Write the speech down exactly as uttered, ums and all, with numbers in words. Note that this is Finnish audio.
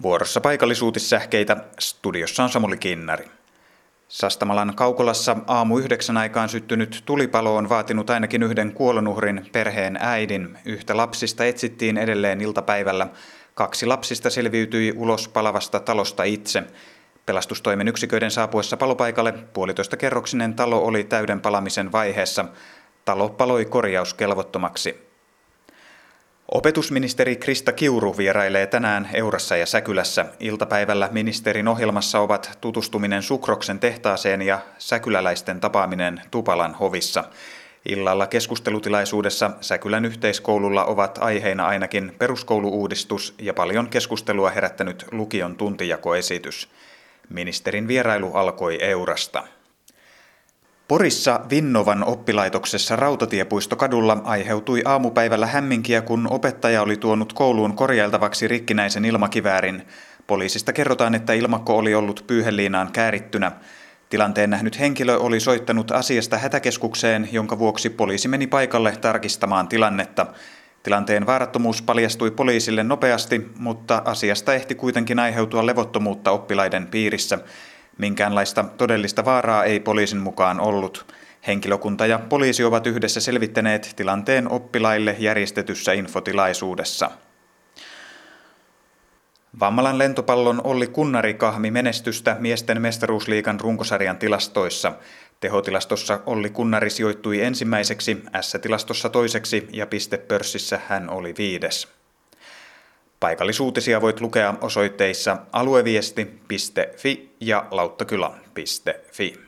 Vuorossa paikallisuutissähkeitä, studiossa on Samuli Kinnari. Sastamalan Kaukolassa aamu yhdeksän aikaan syttynyt tulipalo on vaatinut ainakin yhden kuolonuhrin, perheen äidin. Yhtä lapsista etsittiin edelleen iltapäivällä. Kaksi lapsista selviytyi ulos palavasta talosta itse. Pelastustoimen yksiköiden saapuessa palopaikalle puolitoista kerroksinen talo oli täyden palamisen vaiheessa. Talo paloi korjauskelvottomaksi. Opetusministeri Krista Kiuru vierailee tänään Eurassa ja Säkylässä. Iltapäivällä ministerin ohjelmassa ovat tutustuminen Sukroksen tehtaaseen ja säkyläläisten tapaaminen Tupalan hovissa. Illalla keskustelutilaisuudessa Säkylän yhteiskoululla ovat aiheina ainakin peruskoulu-uudistus ja paljon keskustelua herättänyt lukion tuntijakoesitys. Ministerin vierailu alkoi Eurasta. Porissa Vinnovan oppilaitoksessa Rautatiepuistokadulla aiheutui aamupäivällä hämminkiä, kun opettaja oli tuonut kouluun korjailtavaksi rikkinäisen ilmakiväärin. Poliisista kerrotaan, että ilmakko oli ollut pyyheliinaan käärittynä. Tilanteen nähnyt henkilö oli soittanut asiasta hätäkeskukseen, jonka vuoksi poliisi meni paikalle tarkistamaan tilannetta. Tilanteen vaarattomuus paljastui poliisille nopeasti, mutta asiasta ehti kuitenkin aiheutua levottomuutta oppilaiden piirissä. Minkäänlaista todellista vaaraa ei poliisin mukaan ollut. Henkilökunta ja poliisi ovat yhdessä selvittäneet tilanteen oppilaille järjestetyssä infotilaisuudessa. Vammalan lentopallon Olli Kunnari kahmi menestystä miesten mestaruusliigan runkosarjan tilastoissa. Tehotilastossa Olli Kunnari sijoittui ensimmäiseksi, S-tilastossa toiseksi ja pistepörssissä hän oli viides. Paikallisuutisia voit lukea osoitteissa alueviesti piste fi ja lauttakylä piste fi.